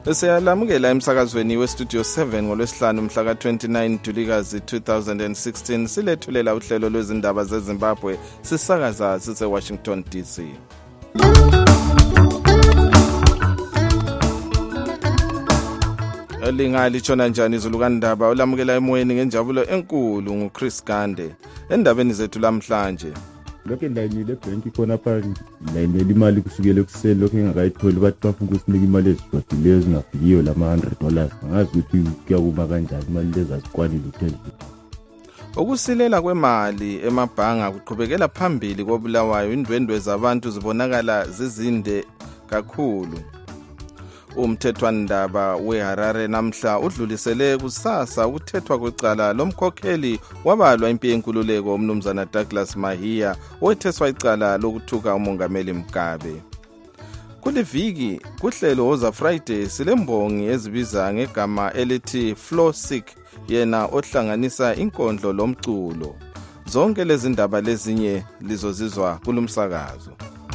Siyalamukela emsakazweni westudio 7 ngolwesihlanu mhla ka-29 Ntulikazi 2016 silethulela uhlelo lwezindaba zeZimbabwe sisakaza sise-Washington DC. Lingalishona njani izulu kandaba olamukela emoyeni ngenjabulo enkulu nguChris Gande. Endabeni zethu lamhlanje lokho line le bank khona phakathi line imali kusukela ekuseni lokho engakayitholi bathi bafuna ukusinika imali ezishodileyo ezingafikiyo lama $100 ngazi ukuthi kuyakuma kanjani imali lezi azikwanile uthele. Ukusilela kwemali emabhanga kuqhubekela phambili koBulawayo indwendwe zabantu zibonakala zizinde kakhulu. Umthethwandaba weHarare namhla udlulisele kusasa ukuthethwa kwecala lomkhokheli wabalwa impi yenkululeko umnumzana Douglas Mahiya owetheswa icala lokuthuka umongameli Mugabe. Kuliviki kuhlelo Woza Friday silembongi ezibiza ngegama elithi Flow Sick yena ohlanganisa inkondlo lomculo. Zonke lezi ndaba lezinye lizozizwa kulumsakazo.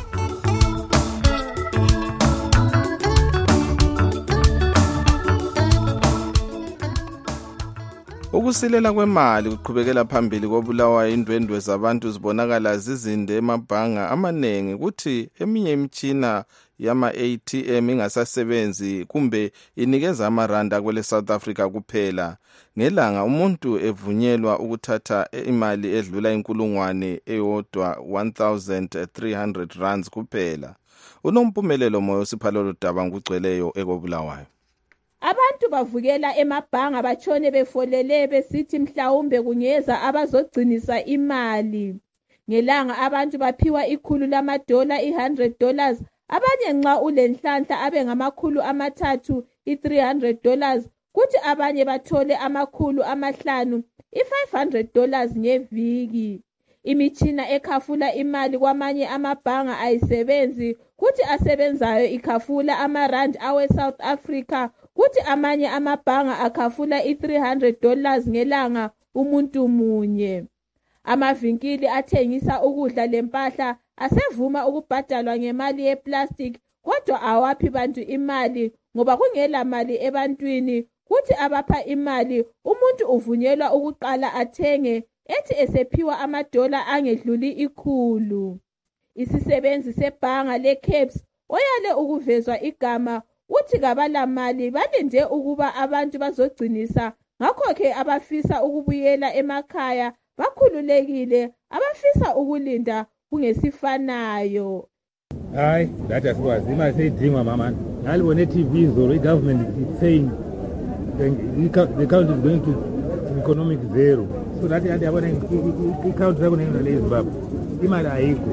Ukusilela kwemali kuqhubekela phambili koBulawayo indwendwe zabantu zibonakala zizinde emabhanga amanengi kuthi eminye imitshina yama-ATM ingasasebenzi kumbe inikeza amaranda kwele South Africa kuphela. Ngelanga umuntu evunyelwa ukuthatha imali edlula inkulungwane eyodwa 1,300 rands kuphela. Unompumelelo moyo siphalelo daba ngugcweleyo ekoBulawayo. Abantu bavukela emabhanga batshone befolele besithi mhlawumbe kungeza abazogcinisa imali. Ngelanga abantu baphiwa $100 $100 abanye nxa ulenhlanhla abe ngamakhulu $300 kuthi abanye bathole $500 $500 ngeviki. Imitshina ekhafula imali kwamanye amabhanga ayisebenzi kuthi asebenzayo ikhafula amarand awe South Africa kuthi amanye amabhanga akhafula $300 ngelanga umuntu munye. Amavinkili athengisa ukudla lempahla asevuma ukubhadalwa ngemali yeplastic kodwa awaphi bantu imali ngoba kungela mali ebantwini kuthi abapha imali umuntu uvunyelwa ukuqala athenge ethi esephiwa $100 angedluli 100. Isisebenzi sebhanga leCaps oyale ukuvezwa igama uthi kabalamali balinde ukuba abantu bazogcinisa ngakho-ke abafisa ukubuyela emakhaya bakhululekile abafisa ukulinda kungesifanayo. Hayi that asikwazi imali seyidingwa mama ngalibone TV izolo igovernment is saying the count is going to economic zero so that yabona i-count yakho eZimbabwe imali ayikho.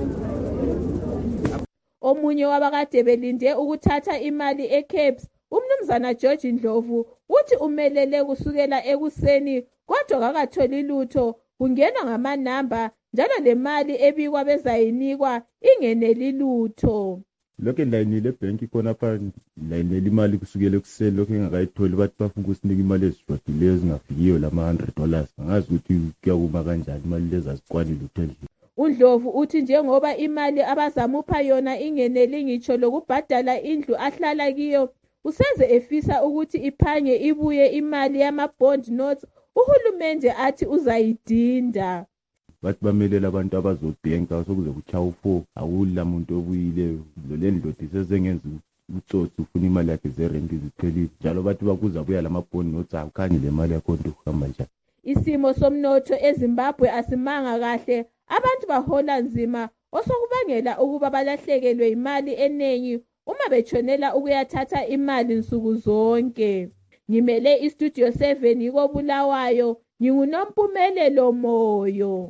Omunye wabakade belinde ukuthatha imali eCaps umnumzana George Ndlovu uthi umelele kusukela ekuseni kodwa kakatholi lutho kungenwa ngamanamba njalo le mali ebikwa bezayinikwa ingeneli lutho. Lokho line le bank khona phakathi line imali kusukela ekuseni lokho engakayitholi bathi bafuna ukusinika imali ezishodileyo ezingafikiyo lama $100 ngazi ukuthi kuyakuma kanjani imali lezi azikwanile uthele. uNdlovu uthi njengoba imali abazamupha yona ingeneli ngitsho lokubhadala indlu ahlala kiyo useze efisa ukuthi iphange ibuye imali yama-bond notes uhulumende athi uzayidinda. Bathi bamelela abantu abazobhenka sokuze kuchawu 4 awula muntu obuyileyo le ndlothi sezengenza utsotsi ufuna imali yakhe zerent iziphelile njalo bathi bakuza buya lama-bond notes akukhanyi le mali yakho nto kuhamba njani. Isimo somnotho eZimbabwe asimanga kahle abantu bahola nzima osokubangela ukuba balahlekelwe imali eningi uma betshonela ukuyathatha imali nsuku zonke. Ngimele istudio 7 ikoBulawayo ngingunompumelelo moyo.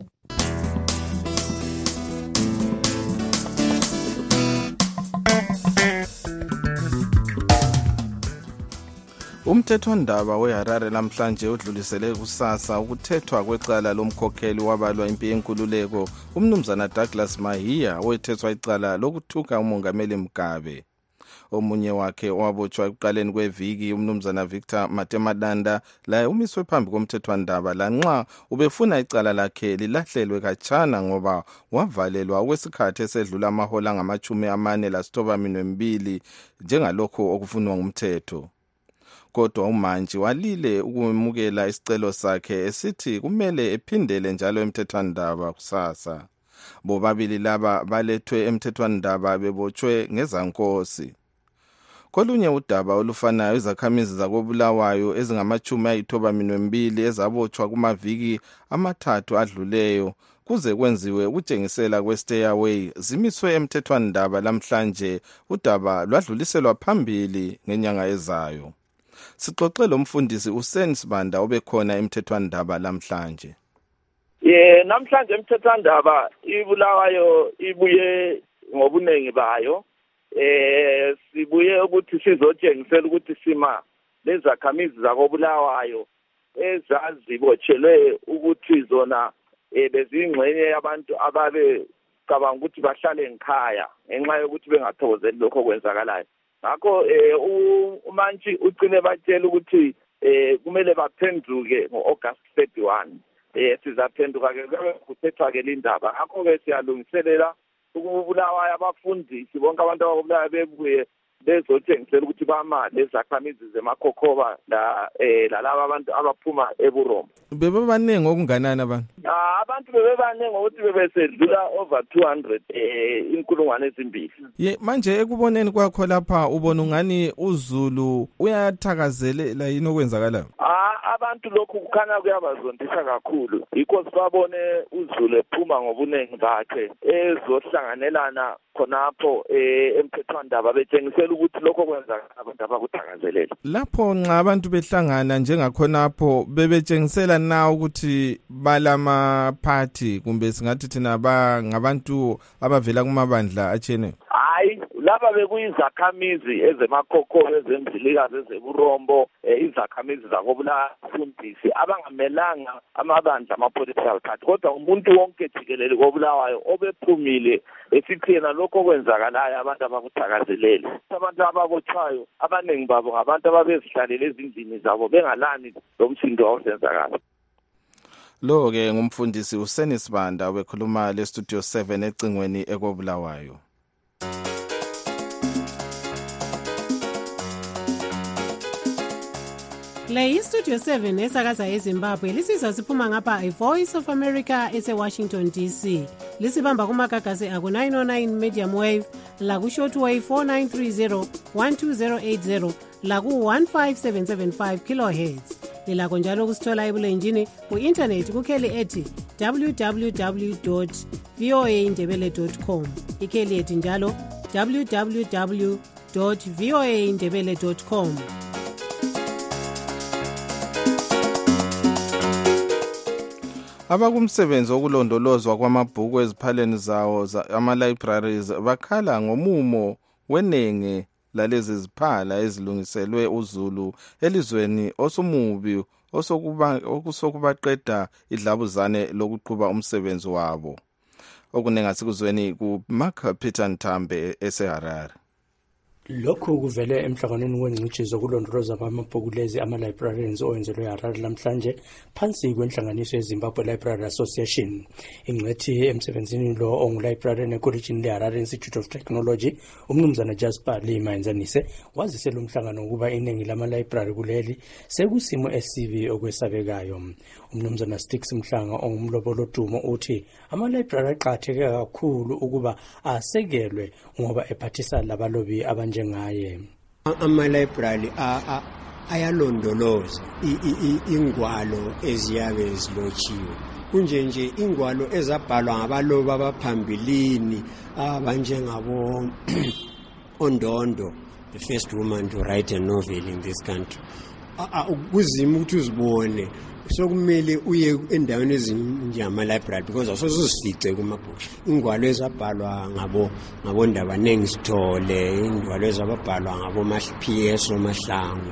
Umthethwandaba weHarare namhlanje udlulisele kusasa ukuthethwa kwecala lomkhokheli wabalwa impi yenkululeko umnumzana Douglas Mahiya owetheswa icala lokuthuka umongameli Mugabe. Omunye wakhe wabotshwa ekuqaleni kweviki umnumzana Victor Matemadanda la umiswe phambi komthethwandaba lanxa ubefuna icala lakhe lilahlelwe khatshana ngoba wavalelwa kwesikhathi esedlula amahola ngama-42 njengalokho okufunwa ngumthetho. kodwa uMantshi walile ukumukela isicelo sakhe esithi kumele ephindele njalo emthethwandaba kusasa. Bobabili laba balethwe emthethwandaba bebotshwe ngezankosi. Kolunye udaba olufanayo, izakhamizi zakoBulawayo ezingama-92 ezabotshwa kumaviki amathathu adluleyo kuze kwenziwe ukutshengisela kwe-stay away zimiswe emthethwandaba lamhlanje. Udaba lwadluliselwa phambili ngenyanga ezayo. Sixoxe lo mfundisi uSen Sibanda obekhona emthethwandaba lamhlanje. Namhlanje emthethwandaba iBulawayo ibuye ngobunengi bayo. Sibuye ukuthi sizotshengisela ukuthi sima lezakhamizi zakoBulawayo ezazibotshelwe ukuthi zona bezingxenye yabantu ababe cabanga ukuthi bahlale ekhaya ngenxa yokuthi bengathokozeli lokho kwenzakalayo. Ngakho uMantshi ucine batshela ukuthi kumele baphenduke ngo-August 31. Sizaphenduka ke kuthethwa ke lindaba. Ngakho ke siyalungiselela ukubulawayo abafundisi bonke abantu ababulawayo bebuye bezotshengisela ukuthi bama lezakhamizi zemakhokhoba lalaba abantu abaphuma eBuromo. Bebebaningi okunganani abantu? Abantu bebebaningi ukuthi bebesedlula over 200 inkulungwane ezimbili. Manje ekuboneni kwakho lapha ubona ungani uZulu uyathakazelela yini okwenzakalayo? Abantu lokhu kukhanya kuyabazondisa kakhulu. Yikho sibabone uZulu ephuma ngobunengi bakhe ezohlanganelana khonapho emthethwandaba bethengisela ukuthi lokho kwenzakala abantu abakuthakazelela. Lapho nxa abantu behlangana njengakhonapho bebetshengisela na ukuthi balama party kumbe singathi thina ngabantu abavela kumabandla atshiyeneyo? Hayi, laba bekuyizakhamizi ezemakhokho ezemzilikazi ezeburombo izakhamizi zakobulafundisi abangamelanga amabandla ama-political party kodwa umuntu wonke jikelele kobulawayo obephumile esithena lokho kwenzakalayo abantu abakuthakazelele. Abantu ababotshwayo abaningi babo ngabantu ababezihlalele ezindlini zabo bengalani lo msindo awusenzakala. Lo ke ngumfundisi uSen Sibanda wekhuluma leStudio 7 ecingweni ekobulawayo. Le iStudio 7 esakaza eZimbabwe lisizwa siphuma ngapha iVoice of America eseWashington DC. Lisibamba kumagagasi aku 909 medium wave, laku shortwave 4930 12080, laku 15775 kilohertz. Lilakho njalo kusithola ebulenjini ku-internet kukheli ethi www.voaindebele.com. Ikheli ethi njalo www.voaindebele.com. Abakumsebenzi wokulondolozwa kwamabhuku eziphaleni zawo ama-libraries bakhala ngomumo wenenge lalezi ziphala ezilungiselwe uZulu elizweni osumubi okusokubaqeda idlabuzane lokuqhuba umsebenzi wabo. Okunengasikuzweni kuMark Peter Ntambe eseHarare. Lokhu kuvele emhlanganweni wengcitshi zokulondoloza amabhuku lezi ama-librarians owenzelwe eHarare namhlanje phansi kwenhlanganiso yeZimbabwe Library Association. Ingcwethi emsebenzini lo ongu-librarian ekolejini leHarare Institute of Technology, umnumzana Jasper Limenzanise, wazisela umhlangano ukuba iningi lama-library kuleli sekusimo esibi okwesabekayo. Umnumzana Sticks Mhlanga ongumlobolodumo uthi ama-library aqakatheke kakhulu ukuba asekelwe ngoba ephathisa labalobi abanjengaye. Ama-library ayalondoloza ingwalo eziyabe zilotshiwe. Kunje ingwalo ezabhalwa ngabalobi abaphambilini abanjengabo Ondondo, the first woman to write a novel in this country. Kuzima ukuthi uzibone sokumele uye endaweni ezinje ama-library because awusozifice kumabhuku. Ingwalo ezabhalwa ngabondaba Nengi Sithole, ingwalo ezabhalwa ngabo-PS Mahlangu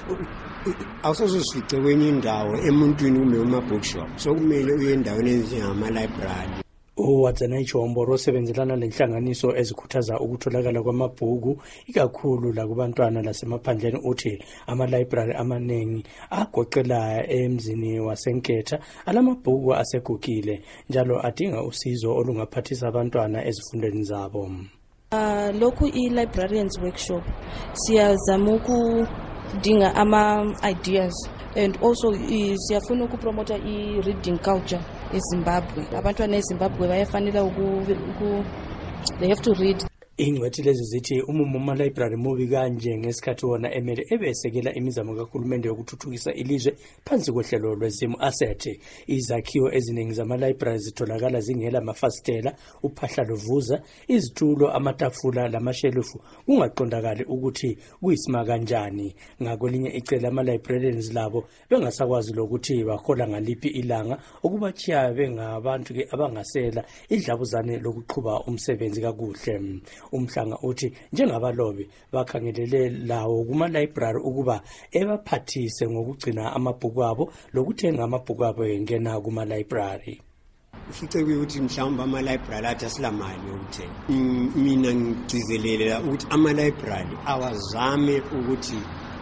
awusozifice kwenye indawo emuntwini kumbe kuma-bookshop. Sokumele uye endaweni ezinjengama-library. uWatsana Ichomboro osebenzelana lenhlanganiso ezikhuthaza ukutholakala kwamabhuku ikakhulu la kubantwana lasemaphandleni uthi ama-library amaningi agoqela emzini waseNketha alamabhuku asegugile njalo adinga usizo olungaphathisa abantwana ezifundweni zabo. Lokhu i-librarians workshop siyazama dinga ama-ideas and also siyafuna ukupromota i-reading culture eZimbabwe. Abantwana eZimbabwe bayafanele they have to read. Ingcwethi lezi zithi umumo wama-library mubi kanje ngesikhathi wona emele ebesekela imizamo kahulumende yokuthuthukisa ilizwe phansi kohlelo lwezimo asset. Izakhiwo eziningi zama-library zitholakala zingela mafasitela, uphahla luvuza, izitulo, amatafula lamashelufu kungaqondakali ukuthi kuyisima kanjani. Ngakwelinye icele ama-librarians labo bengasakwazi lokuthi bahola ngaliphi ilanga okubachiya bengabantu ke abangasela idlabuzane lokuqhuba umsebenzi kakuhle. Umhlanga uthi njengabalobi bakhangelele lawo kuma-library ukuba ebaphathise ngokugcina amabhuku abo lokuthenga amabhuku abo engena kuma-library. Futhi ukuthi mhlawumbe ama-library athi asilamali yokuthenga. Mina ngigcizelela ukuthi ama-library awazame ukuthi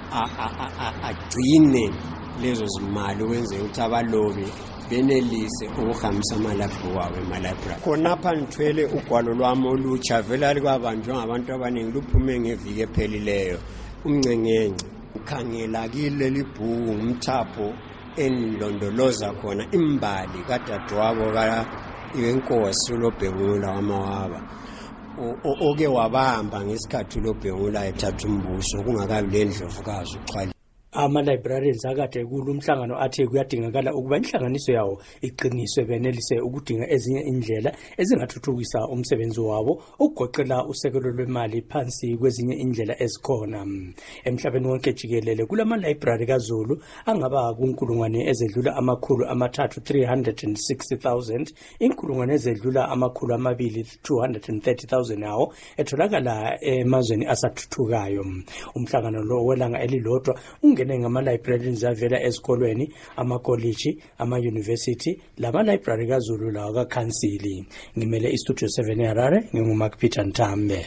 agcine lezo zimali ukwenzela ukuthi abalobi benelise ukuhambisa amalabhuku abo ema-library. Khonapha ngithwele ugwalo lwami olutsha vele likwabanjwa ngabantu abaningi luphume ngeviki ephelileyo. Umncengence ukhangela kileli bhuku ngumthapho enilondoloza khona imbali kadadewabo kaNkosi uLobhengula wamawaba oke wabamba ngesikhathi uLobhengula ethatha umbuso kungakabi lendlovukazi uxhwali. Ama-librarians akade kulumhlangano athi kuyadingakala ukuba inhlanganiso yawo iqiniswe benelise ukudinga ezinye indlela ezingathuthukisa umsebenzi wabo ukugoqela usekelo lwemali phansi kwezinye indlela ezikhona. Emhlabeni wonke jikelele kulama-library kaZulu angaba kunkulungwane ezedlula amakhulu amathathu 360,000, inkulungwane ezedlula amakhulu amabili 230,000 yawo etholakala emazweni asathuthukayo. Umhlangano lo welanga elilodwa ungene ngama-librarians avela ezikolweni, amakoliji, ama-university, lama-library kaZulu lawa kakhansili. Ngimele iStudio 7 eHarare, nginguMark Peter Ntambe.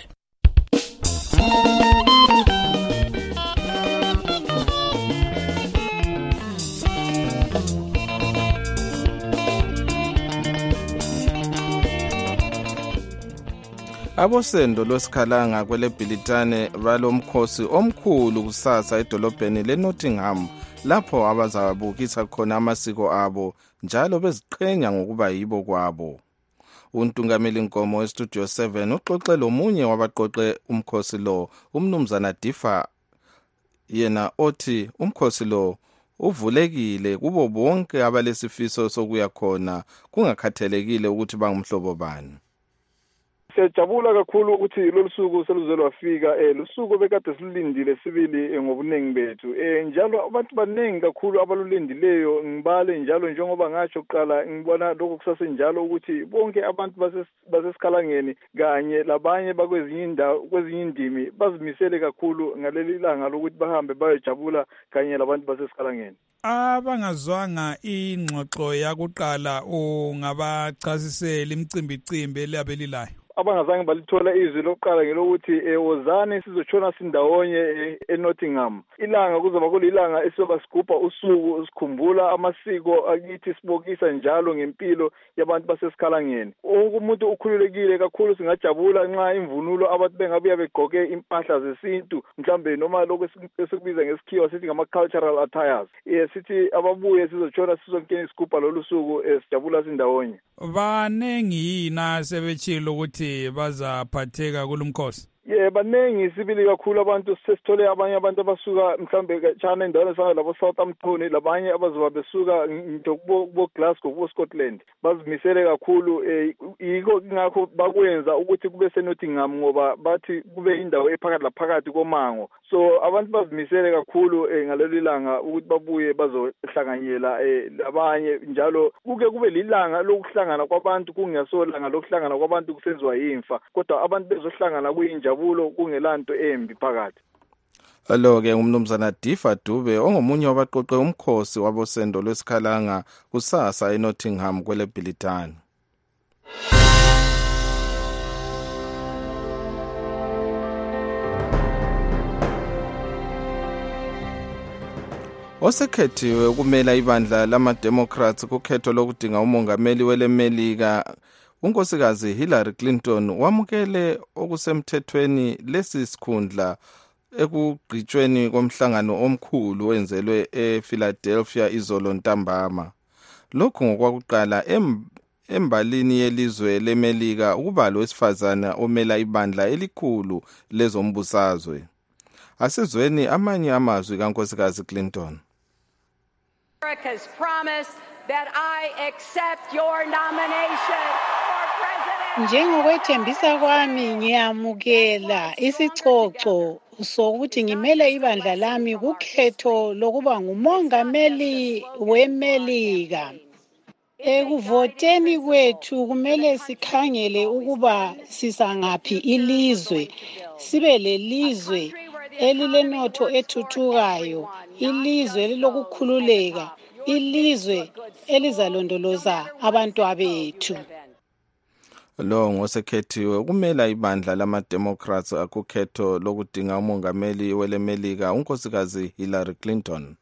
Abosendo lwesikhalanga kweleBhilitane balomkhosi omkhulu kusasa edolobheni leNottingham lapho abazabukisa khona amasiko abo njalo beziqhenya ngokuba yibo kwabo. Untungameli Nkomo weStudio 7 uxoxe lomunye wabaqoqe umkhosi lo, umnumzana Difa, yena othi umkhosi lo uvulekile kubo bonke abalesifiso sokuya khona kungakhathalekile ukuthi bangumhlobo bani. Siyajabula kakhulu ukuthi lolu suku seluze lwafika. Lusuku bekade silindile sibili ngobuningi bethu. Njalo abantu baningi kakhulu abalulindileyo ngibale njalo njengoba ngasho kuqala ngibona lokho kusasenjalo ukuthi bonke abantu basesikhalangeni kanye labanye bakwezinye indawo kwezinye indimi bazimisele kakhulu ngaleli langa lokuthi bahambe bayojabula kanye labantu basesikhalangeni. Abangazwanga ingxoxo yakuqala ungabachasisela imicimbi elabelilayo. Abangazange balithola izwi lokuqala ngelokuthi wozani sizotshona sindawonye eNottingham. Ilanga kuzoba kulilanga esizoba sigubha usuku sikhumbula amasiko akithi sibokisa njalo ngempilo yabantu basesikhalangeni. Umuntu ukhululekile kakhulu singajabula nxa imvunulo abantu bengabuya begqoke impahla zesintu mhlambe noma lokho esikubiza ngesikhiwa sithi ngama-cultural attires. Sithi ababuye sizotshona sizonkeni isigubha lolu suku sijabula sindawonye. Banengi yina sebetshilo ukuthi bazaphatheka kulumkhosi? Baningi sibili kakhulu abantu sesithole abanye abantu abasuka mhlambe kachana endaweni esifana labo Southampton labanye abazoba besuka kubo Glasgow kubo Scotland bazimisele kakhulu yiko ngakho bakwenza ukuthi kube seNottingham ngoba bathi kube indawo ephakathi laphakathi komango. So abantu bazimisele kakhulu ngaleli langa ukuthi babuye bazohlanganyela labanye njalo kube lilanga lokuhlangana kwabantu kungesolanga lokuhlangana kwabantu kusenziwa imfa kodwa abantu bezohlangana kuyinjabulo kungelanto embi phakathi. Alo-ke umnumzana Difa Dube ongomunye wabaqoqe umkhosi wabosendo lwesikhalanga kusasa eNottingham kweleBhilitane. Osekhethiwe ukumela ibandla lama-Democrats kukhetho lokudinga umongameli weleMelika unkosikazi Hillary Clinton wamukele okusemthethweni lesi sikhundla ekugqitshweni komhlangano omkhulu wenzelwe ePhiladelphia izolo ntambama. Lokhu ngokwakuqala embalini yelizwe leMelika ukuba lowesifazana omela ibandla elikhulu lezombusazwe. Asizweni amanye amazwi kaNkosikazi Clinton. America's promise that I accept your nomination for president. Njengokwethembisa kwami ngiyamukela isicoco sokuthi ngimele ibandla lami kukhetho lokuba ngumongameli weMelika. Ekuvoteni kwethu kumele sikhangele ukuba sisangaphi ilizwe, sibe lelizwe elilenotho ethuthukayo, ilizwe lilokukhululeka, ilizwe elizalondoloza abantu bethu. Lo ngosekhethiwe ukumela ibandla lama-Democrats akukhetho lokudinga umongameli weleMelika unkosikazi Hillary Clinton.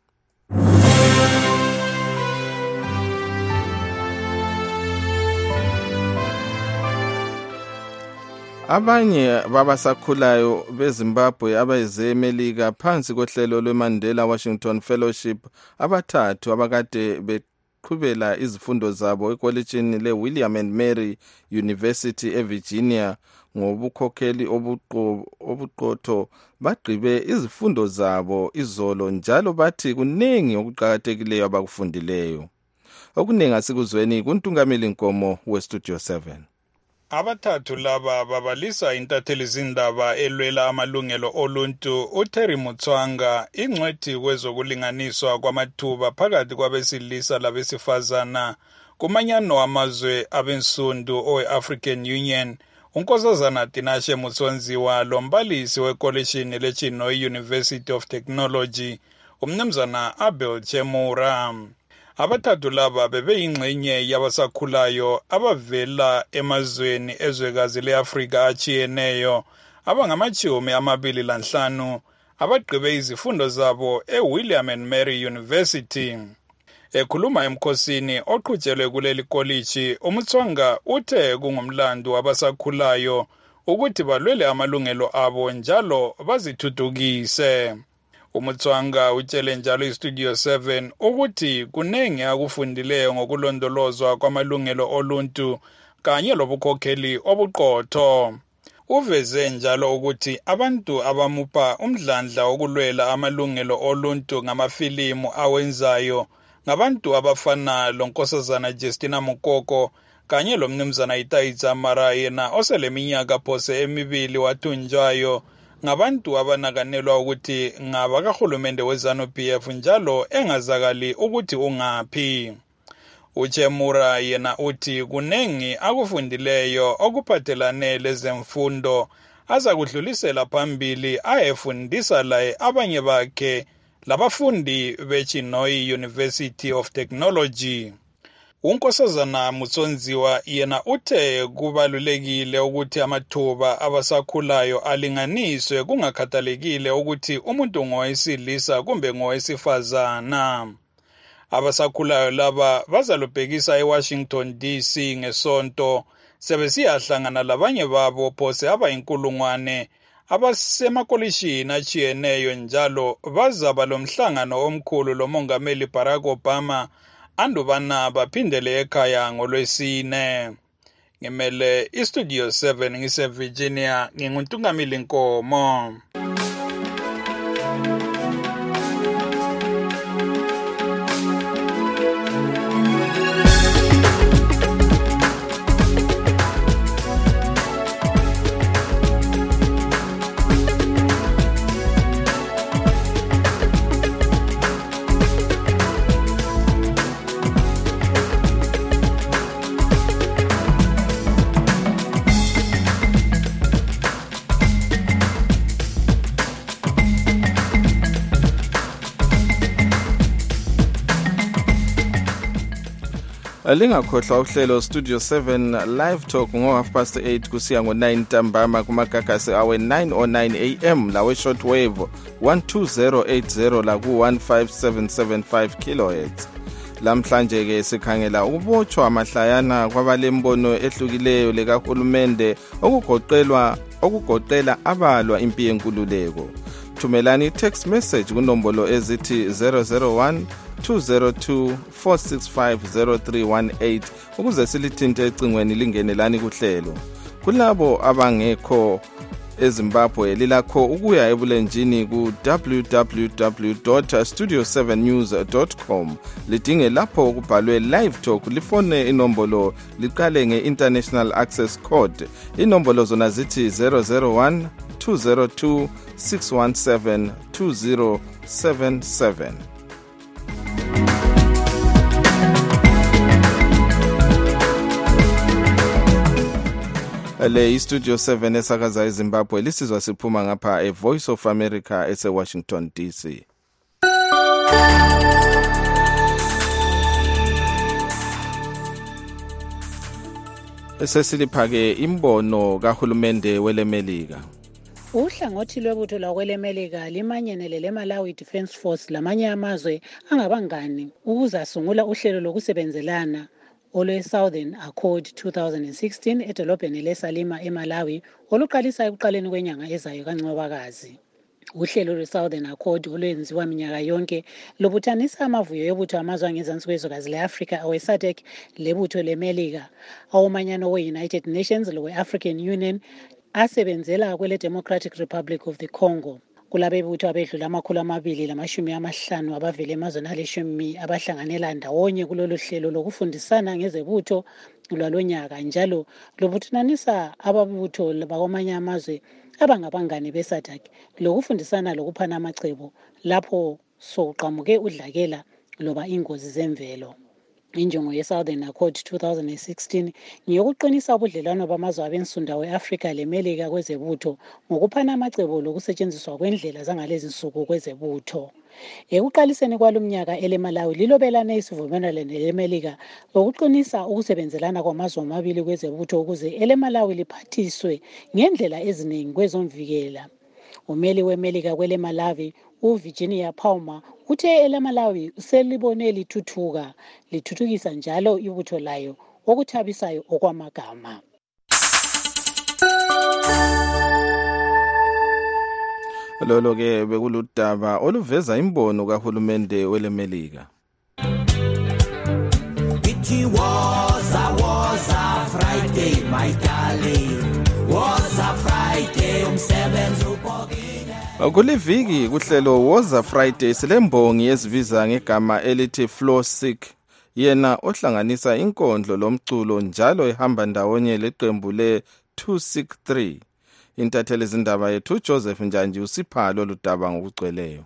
Abanye babasakhulayo beZimbabwe abayize eMelika phansi kohlelo lweMandela Washington Fellowship abathathu abakade beqhubela izifundo zabo ekolejini leWilliam and Mary University eVirginia ngobukhokheli obuqotho bagqibe izifundo zabo izolo njalo bathi kuningi okuqhakathekileyo abakufundileyo. Okuningi asikuzweni kuntungameli Nkomo weStudio 7. Abathathu laba babalisa intatheli zindaba elwela amalungelo oluntu uTerry Mutswanga, ingcwethi kwezokulinganiswa kwamathuba phakathi kwabesilisa labesifazana kumanyano amazwe abensundu owe-African Union, unkosazana Tinashe Mutsonziwa lombalisi wekolishini leChinoyi University of Technology, umnumzana Abel Chemura. Abathathu laba bebeyingxenye yabasakhulayo abavela emazweni ezwekazi leAfrika achiyeneyo abangama-25 abagqibe izifundo zabo eWilliam and Mary University. Ekhuluma emkhosini oqhutshelwe kuleli koliji, uMutswanga uthe kungumlando wabasakhulayo ukuthi balwele amalungelo abo njalo bazithuthukise. uMutswanga utshele njalo iStudio 7 ukuthi kunenge akufundileyo ngokulondolozwa kwamalungelo oluntu kanye lobukhokheli obuqotho. Uveze njalo ukuthi abantu abamupha umdlandla wokulwela amalungelo oluntu ngamafilimu awenzayo ngabantu abafana lonkosazana Justina Mukoko kanye lomnumzana Itaitsa Mara yena oseleminyaka phose emibili wathunjwayo ngabantu abanakanelwa ukuthi ngabakahulumende weZANU-PF njalo engazakali ukuthi ungaphi. Uchemura yena uthi kunengi akufundileyo okuphathelane lezemfundo azakudlulisela phambili ayefundisa laye abanye bakhe labafundi beChinoyi University of Technology. Unkosazana Mutsonziwa yena uthe kubalulekile ukuthi amathuba abasakhulayo alinganiswe kungakhathalekile ukuthi umuntu ngowesilisa kumbe ngowesifazana. Abasakhulayo laba bazalubhekisa eWashington DC ngesonto sebesiyahlangana labanye babo phose abayinkulungwane abasemakolishini achiyeneyo njalo bazaba lomhlangano omkhulu lomongameli Barack Obama andubana baphindele ekhaya ngolwesine. Ngimele iStudio 7 ngiseVirginia nginguntungameli Nkomo. Lingakhohlwa uhlelo Studio 7 Live Talk ngo8:30 kusiya ngo9 ntambama kumagagasi awe 9:09 AM lawe shortwave 12080 la ku15775 kHz. Lamhlanje ke sikhangela ukubotshwa amahlayana kwabalembono ehlukileyo lekahulumende okugoqela abalwa impi yenkululeko. thumelani i-text message kunombolo ezithi 001 202 465 ukuze silithinte ecingweni lingenelani kuhlelo. Kulabo abangekho eZimbabwe lilakho ukuya ebulenjini ku www.studio7news.com lidinge lapho kubhalwe live talk lifone inombolo liqale nge-international access code. Inombolo zona zithi 001 202 617 2077. Le iStudio 7 esakaza eZimbabwe lisizwa siphuma ngapha eVoice of America eseWashington DC. Sesiliphake imbono kahulumende welemelika. Uhlangothi lwebutho lakwelemelika limanyene leMalawi Defence Force lamanye amazwe angabangani ukuze asungula uhlelo lokusebenzelana olwe-Southern Accord 2016 edolobheni leSalima eMalawi oluqalisa ekuqaleni kwenyanga ezayo kaNcwabakazi. Uhlelo lwe-Southern Accord olwenziwa minyaka yonke lobuthanisa amavuyo yobutho amazwe angezansi kwezwekazi le-Afrika awe-SADC lebutho lemelika awomanyano we-United Nations lowe-African Union asebenzela kwele Democratic Republic of the Congo. Kulabebutho abedlula 250 abavele emazweni alishumi abahlanganela ndawonye kulolu hlelo lokufundisana ngezebutho lwalonyaka njalo lobuthanisa ababutho bakwamanye amazwe abangabangani beSADC lokufundisana lokuphana amacebo lapho sokuqhamuke udlakela loba ingozi zemvelo. Injongo ye-Southern Accord 2016 ngiyokuqinisa ubudlelwano bamazwe abensunda we-Afrika lemelika kwezebutho ngokuphana amacebo lokusetshenziswa kwendlela zangalezi nsuku kwezebutho. Ekuqaliseni kwalomnyaka eleMalawi lilobelane isivumelwano lemelika ukuqinisa ukusebenzelana kwamazwe amabili kwezebutho ukuze eleMalawi liphathiswe ngendlela eziningi kwezomvikela. Umeli wemelika kweleMalawi uVirginia Palmer uthe eleMalawi selibone lithuthukisa njalo ibutho layo okuthabisayo okwamagama. Lolo ke bekuludaba oluveza imbono kahulumende welemelika. It was a Friday, my darling. Was a Friday umsebenzi ubhokile. Kuliviki kuhlelo Woza Friday silembongi yezibiza ngegama elithi Flow Sick. Yena ohlanganisa inkondlo lomculo njalo ehamba ndawonye leqembu le263. Intatheli izindaba yethu Joseph Njanji usiphalo ludaba ngokugcweleyo.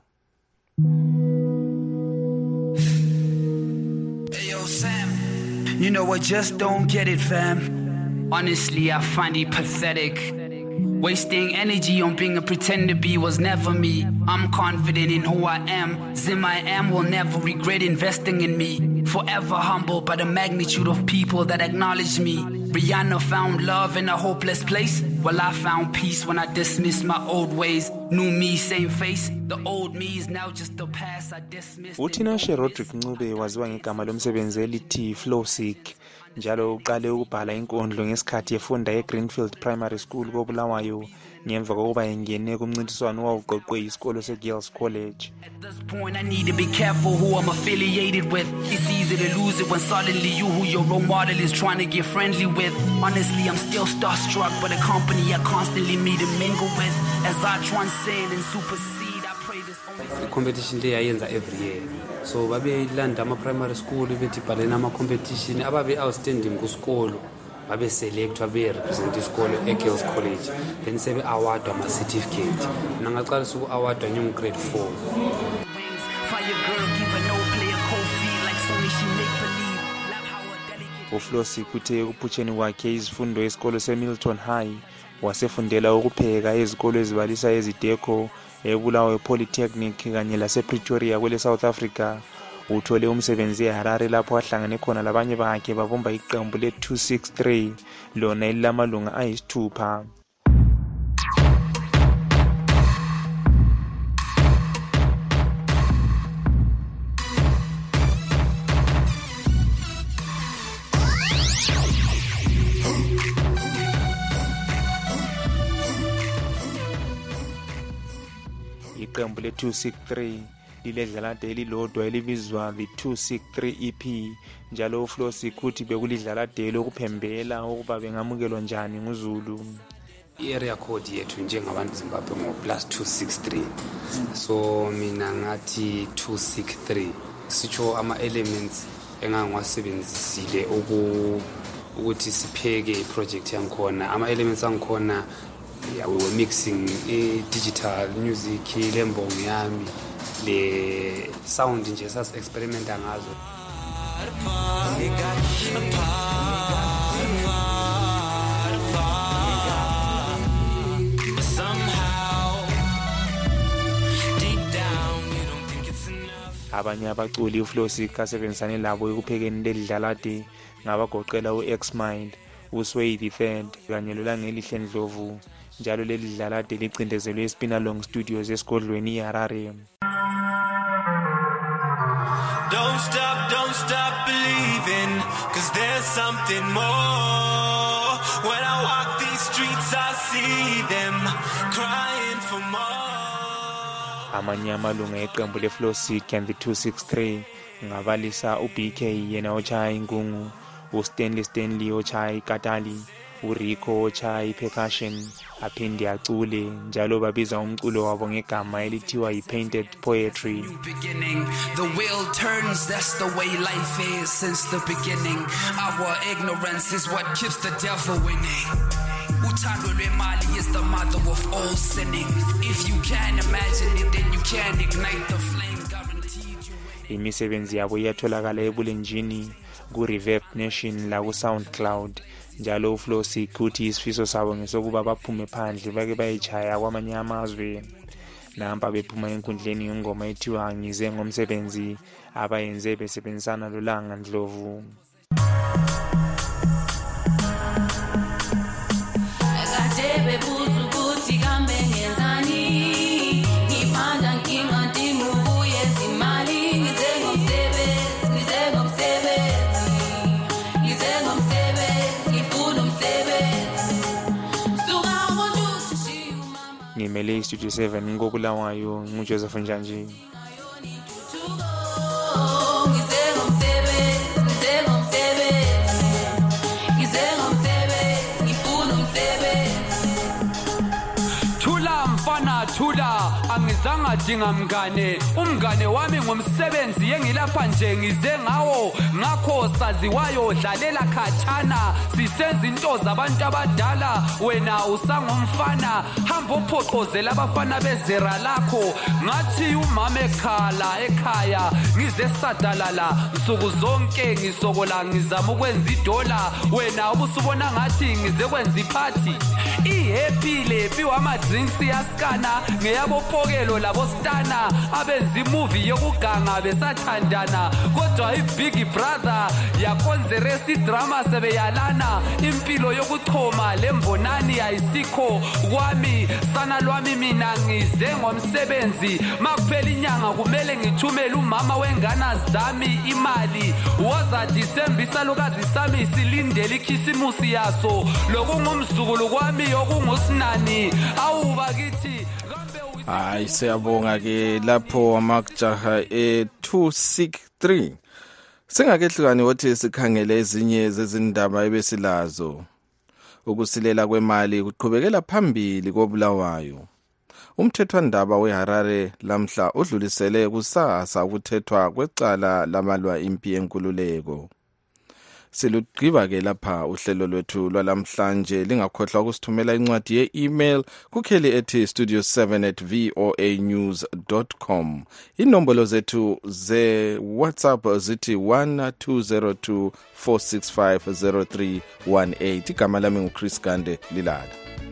Hey yo Sam, you know I just don't get it fam. Honestly, I find it pathetic. Wasting energy on being a pretend to be was never me. I'm confident in who I am. Zim I am will never regret investing in me. Forever humble by the magnitude of people that acknowledge me. Rihanna found love in a hopeless place. Well, I found peace when I dismissed my old ways. New me, same face. The old me is now just the past I dismissed. Utinashe Rodrick Ncube waziwa ngegama lomsebenzi elithi Flow Sick. Njalo uqale ukubhala inkondlo ngesikhathi efunda eGreenfield Primary School koBulawayo ngemva kokuba engene kumncintiswano wawuqoqwe isikolo seGirls College. At this point I need to be careful who I'm affiliated with. It's easy to lose it when suddenly you who your role model is trying to get friendly with. Honestly, I'm still starstruck by the company I constantly meet and mingle with. As I transcend and supersede, I pray this only... The competition they ayenza every year. So babe land ama primary school bethi bhalena ama competition ababe outstanding ku school babe select babe represent isikole eGirls College then sebe award ama certificate nangaqala suku award nyum grade 4. Fire girl give a no player cold feet like Sony she make believe love how a delicate. uFlosi kuthe ukuphutsheni kwakhe izifundo esikole seMilton High wasefundela ukupheka ezikolo ezibalisa ezideko eBulawayo Polytechnic kanye lasePretoria kwele South Africa. Uthole umsebenzi eHarare lapho ahlangane khona labanye bakhe babumba iqembu le263 lona elilamalunga ayisithupha. iqembu le-263 liledlalade elilodwa elibizwa the 263 EP njalo uFlosi kuthi bekulidlalade lokuphembela ukuba bengamukelwa njani nguZulu. I-area code yethu njengabantu Zimbabwe ngo +263 so mina ngathi 263 sitsho ama-elements engangiwasebenzisile ukuthi sipheke iproject yangikhona. Ama-elements angikhona we were mixing digital music lembongo yami le sound nje sasi-experimenta ngazo. Abanye abaculi uFlosi kasebenzisane labo ekuphekeni lelidlalade ngabagoqela uX-Mind, uSway the Third kanye loLangelihle Ndlovu. Njalo lelidlalade licindezelwe eSpinalong Studios esigodlweni iHarare. Don't stop believing, 'cause there's something more. When I walk these streets I see them crying for more. Amanye amalunga eqembu leFlosi and the 263 ngabalisa uBK yena ochaya ingungu, uStanley ochaya ikatali, uRico ochaya ipercussion aphinde acule njalo babiza umculo wabo ngegama elithiwa iPainted Poetry. Beginning, the wheel turns, that's the way life is since the beginning. Our ignorance is what keeps the devil winning. Uthando lwemali is the mother of all sinning. If you can't imagine it, then you can't ignite the flame. Guaranteed you. Imisebenzi yabo iyatholakala ebulenjini ku-Reverb Nation la ku-SoundCloud. Njalo uFlosi kuthi isifiso sabo ngesokuba baphume phandle bake bayichaya kwamanye amazwe. Nampa bephuma enkundleni ngengoma ethiwa ngize ngomsebenzi abayenze besebenzisana loLanga Ndlovu. Ngimele iStudio 7 ngokulawayo nguJoseph Njanji. Thula angizange dinga mngane umngane wami ngomsebenzi yengilapha nje ngize ngawo ngakho saziwayo dlalela khathana sisenza into zabantu abadala wena usangomfana hamba uphoqozela abafana bezera lakho ngathi umama ekhaya ngize sadalala nsuku zonke ngisokola ngizama ukwenza idola wena ubusubona ngathi ngize kwenza iphathi ihappy lepi wama drinks yaskana ngeyabo pokelo labo stana abenza imovie yokuganga besathandana kodwa iBig Brother yakonzeresi drama sebeyalana impilo yokuthoma lembonani ayisikho kwami sana lwami mina ngize ngomsebenzi makuphela inyanga kumele ngithumele umama wengana zami imali waza December lokazi sami silindele ikhisimusi yaso lokungumzukulu kwami okungusinani awuba kithi hayi siyabonga ke lapho amajaha e263 singakehlukani wothi sikhangele ezinye zezindaba ebesilazo. Ukusilela kwemali kuqhubekela phambili koBulawayo. Umthethwandaba weHarare lamhla udlulisele kusasa ukuthethwa kwecala lamalwa impi yenkululeko. Silugqiba ke lapha uhlelo lwethu lwalamhlanje lingakhohlwa ukusithumela incwadi ye-email kukheli studio7@voanews.com. Inombolo zethu ze WhatsApp zithi 1202 465 0318. Igama lami nguChris Gande Lilala.